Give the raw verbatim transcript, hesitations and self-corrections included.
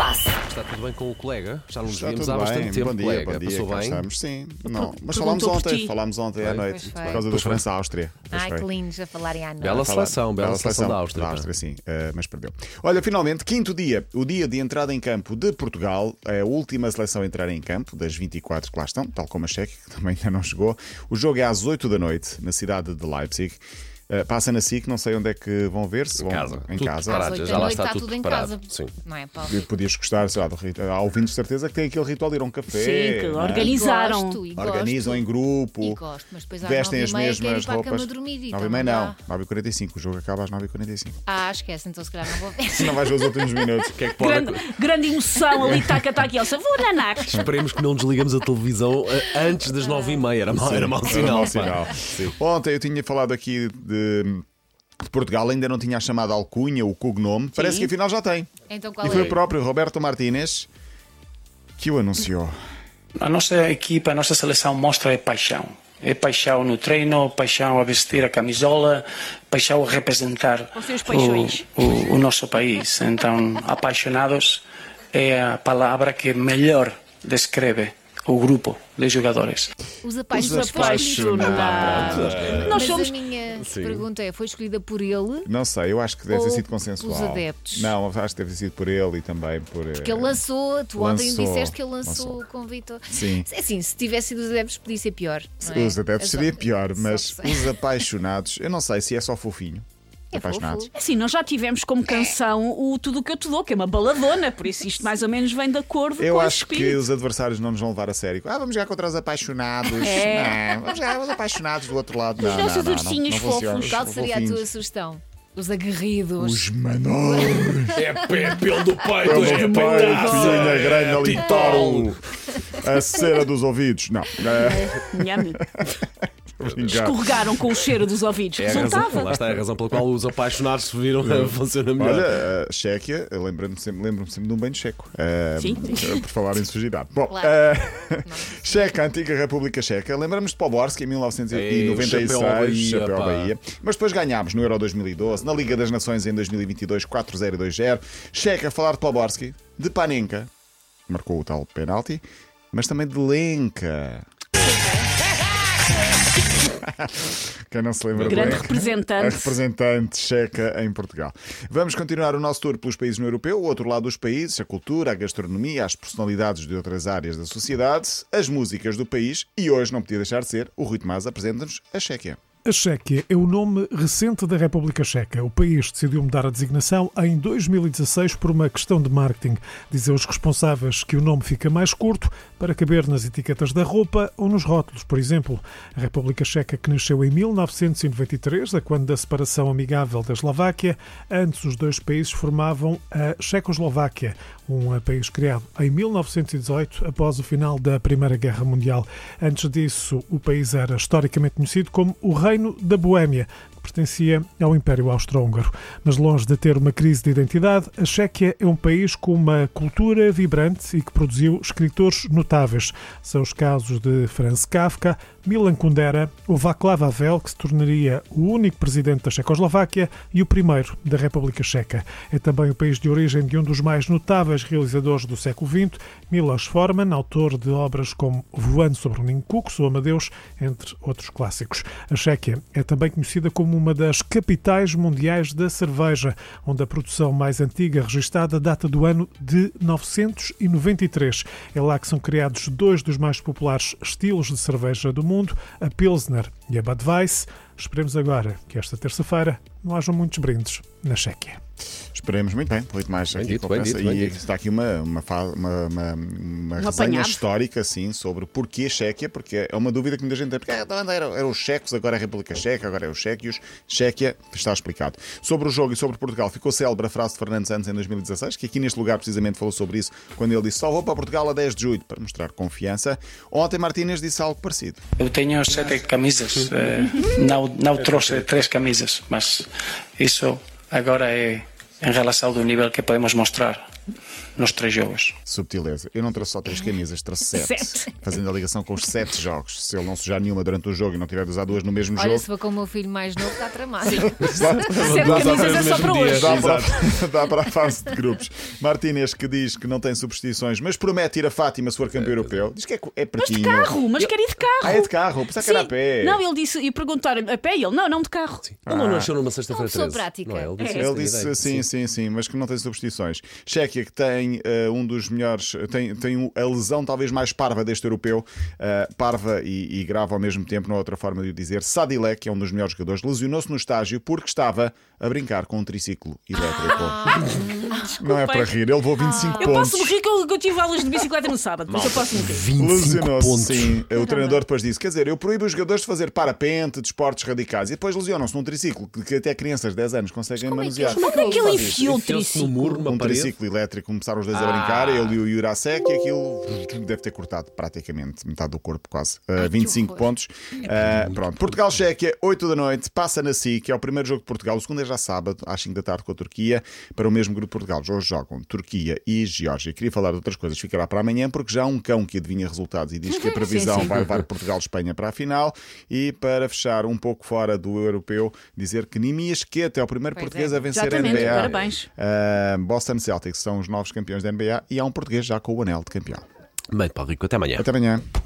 passe. Está tudo bem com o colega? Já não nos Está víamos tudo há bastante bem. tempo, Bom dia, colega. bom dia, Passou cá bem? estamos, sim. Não, mas perguntou falámos por ontem, ti. falámos ontem à noite, Pois por foi. causa do Pois foi. França-Áustria. Pois Ai, foi. que lindos a falarem à noite. Bela Falar- seleção, bela seleção da Áustria. Da Áustria, sim, eh, mas perdeu. Olha, finalmente, quinto dia, o dia de entrada em campo de Portugal, é a última seleção a entrar em campo, das vinte e quatro que lá estão, tal como a Chequia, que também ainda não chegou. O jogo é às oito da noite, na cidade de Leipzig. Uh, passa na S I C, não sei onde é que vão ver, se Em vão casa. em Tudo casa. preparado. Às oito já da lá noite está está tudo tudo em preparado. casa. Sim. Não é, Paulo? E podias gostar, sei lá, do ritual. Há ouvintes de certeza que tem aquele ritual de ir a um café. Sim, que não é? organizaram. Gosto, e Organizam gosto. em grupo, E gosto, mas depois às vestem nove as e meia quero mesmas ir para a roupas. cama dormir. nove então e meia não não, dá. nove e quarenta e cinco. O jogo acaba às nove e quarenta e cinco. Ah, esquece, então se calhar não vou ver. Não vais ver os últimos minutos. O que é que pode Grande, grande emoção ali, taca, taca, Elsa. Vou nanar. Esperemos que não desligamos a televisão eh, antes das nove e meia. Era mau, era mau Era sinal. mau pá. sinal. Ontem eu tinha falado aqui de, de Portugal, ainda não tinha a chamada alcunha, o cognome. Parece que afinal já tem. Então qual E foi é? o próprio Roberto Martínez que o anunciou. A nossa equipa, a nossa seleção mostra é paixão. É paixão no treino, paixão a vestir a camisola, paixão a representar Os seus paixões. o, o, o nosso país. Então, apaixonados é a palavra que melhor descreve o grupo de jogadores. Os Os apaixonados. apaixonados. Nós Mas somos. a minha Sim. pergunta é, foi escolhida por ele? Não sei, eu acho que deve ter Ou sido consensual. pelos adeptos? Não, acho que deve ter sido por ele e também por. Porque ele lançou, tu ontem lançou, disseste que ele lançou, lançou. o convite. Sim. É assim, se tivesse sido os adeptos podia ser pior. Não é? Os adeptos É só- seria pior, só mas que sei. os apaixonados, eu não sei se é só fofinho. É apaixonados. fofo. Assim, nós já tivemos como canção o Tudo o que eu te dou, que é uma baladona, por isso isto mais ou menos vem de acordo Eu com o acho que espírito. os adversários não nos vão levar a sério. Ah, vamos jogar contra os apaixonados. É. Não, vamos jogar contra os apaixonados do outro lado. Não, Os não, nossos não, não, ursinhos não funciona. fofos. Qual Os seria a tua fofinhos. sugestão? Os aguerridos. Os menores. É pé, pelo do peito, Pelo é peito, peitaço, unha grande ali, titão. A cera dos ouvidos. Não. É, Nhame. brincar. Escorregaram com o cheiro dos ouvidos. É a razão, Resultava. lá está a razão pela qual os apaixonados se viram a funcionar melhor. Olha, a Chequia, eu lembro-me sempre, lembro-me sempre de um banho checo. Uh, Sim, Por falar em sujidade. Bom, Claro. uh, Checa, a antiga República Checa. Lembramos de Poborski em mil novecentos e noventa e seis, Ei, chapéu ao Bahia, chapéu ao pá. Bahia. Mas depois ganhámos no Euro dois mil e doze, na Liga das Nações em dois mil e vinte e dois, quatro zero e dois zero. Checa, a falar de Poborski, de Panenka, marcou o tal penalti, mas também de Lenka. Quem não se lembra de Grande Lenka? representante. A representante checa em Portugal. Vamos continuar o nosso tour pelos países no europeu, o outro lado dos países, a cultura, a gastronomia, as personalidades de outras áreas da sociedade, as músicas do país e hoje não podia deixar de ser, o Rui Tomás apresenta-nos a Chequia. A Chequia é o nome recente da República Checa. O país decidiu mudar a designação em dois mil e dezasseis por uma questão de marketing. Dizem os responsáveis que o nome fica mais curto para caber nas etiquetas da roupa ou nos rótulos, por exemplo. A República Checa, que nasceu em mil novecentos e noventa e três, a quando da separação amigável da Eslováquia, antes os dois países formavam a Checoslováquia, um país criado em mil novecentos e dezoito, após o final da Primeira Guerra Mundial. Antes disso, o país era historicamente conhecido como o Reino da Boémia, que pertencia ao Império Austro-Húngaro. Mas longe de ter uma crise de identidade, a Chequia é um país com uma cultura vibrante e que produziu escritores notáveis. São os casos de Franz Kafka, Milan Kundera, o Václav Havel, que se tornaria o único presidente da Checoslováquia e o primeiro da República Checa. É também o país de origem de um dos mais notáveis realizadores do século vinte, Milos Forman, autor de obras como Voando sobre o Ninho Cucos ou Amadeus, entre outros clássicos. A Chequia é também conhecida como uma das capitais mundiais da cerveja, onde a produção mais antiga registada data do ano de novecentos e noventa e três. É lá que são criados dois dos mais populares estilos de cerveja do mundo, a Pilsner e a Budweiser. Esperemos agora que esta terça-feira não hajam muitos brindes na Chequia. Esperemos muito bem, muito mais Bem aqui dito, com a bem peça. dito, bem E dito. está aqui uma, uma, fa- uma, uma, uma resenha apanhado. histórica sim, sobre porquê Chequia, porque é uma dúvida que muita gente tem. Porque ah, então era, eram os checos, agora é a República Checa, agora é os chequios. Chequia, está explicado. Sobre o jogo e sobre Portugal, ficou célebre a frase de Fernando Santos em dois mil e dezasseis, que aqui neste lugar precisamente falou sobre isso, quando ele disse: só vou para Portugal a dez de julho, para mostrar confiança. Ontem Martínez disse algo parecido. Eu tenho sete camisas, eh, não, não trouxe três camisas, mas isso agora é em relação do nível que podemos mostrar nos três jogos. Subtileza. Eu não trouxe só três camisas, trouxe sete. Sete. Fazendo a ligação com os sete jogos. Se ele não sujar nenhuma durante o jogo e não tiver de usar duas no mesmo Olha, jogo. se for com o meu filho mais novo, está tramado. Sete Duas ou camisas três é no só mesmo para dia. hoje. Dá para, dá para a fase de grupos. Martínez, que diz que não tem superstições, mas promete ir a Fátima se for campeão europeu. Diz que é, é Mas de pertinho. carro, mas quer ir de carro. Ah, é de carro. Pensava que era a Sim. pé. Não, ele disse, e perguntaram a pé, e ele, não, não de carro. Ele não nasceu numa sexta-feira Uma pessoa treze. prática. Não é? Ele disse, Ele isso, disse ideia. sim, sim, sim, mas que não tem superstições. Chequia, que tem eh, um dos melhores, tem, tem a lesão talvez mais parva deste europeu, eh, parva e, e grave ao mesmo tempo, não há outra forma de o dizer. Sadilek, que é um dos melhores jogadores, lesionou-se no estágio porque estava a brincar com um triciclo elétrico. Não é para rir, ele levou vinte e cinco Eu pontos. posso morrer que eu, que eu tive aulas de bicicleta no sábado, mas eu posso morrer. vinte e cinco Lesionou-se, pontos. sim. O treinador depois disse: quer dizer, eu proíbo os jogadores de fazer parapente, de esportes radicais, e depois lesionam-se num triciclo que até crianças de dez anos conseguem como é que manusear. Como é que ele Faz isso. enfiou o Enfiou-se no triciclo? muro, numa Um parede. triciclo elétrico, começaram os dois a brincar, ele e o Jurasek, e aquilo deve ter cortado praticamente metade do corpo, quase. Uh, vinte e cinco horror. pontos. Uh, pronto. Portugal-Chequia, oito da noite, passa na S I, que é o primeiro jogo de Portugal. O segundo é já sábado, às cinco da tarde, com a Turquia, para o mesmo grupo de Portugal. Hoje jogam Turquia e Geórgia. Queria falar de outras coisas, ficará para amanhã, porque já há um cão que adivinha resultados e diz que a previsão Sim, sim. vai levar Portugal-Espanha para a final. E para fechar um pouco fora do europeu, dizer que Nimias Queta é o primeiro Pois português é. a vencer a Exatamente, N B A. parabéns. Uh, Boston Celtics são os novos campeões da N B A e há um português já com o anel de campeão. Bem, Paulo Rico, até amanhã. Até amanhã.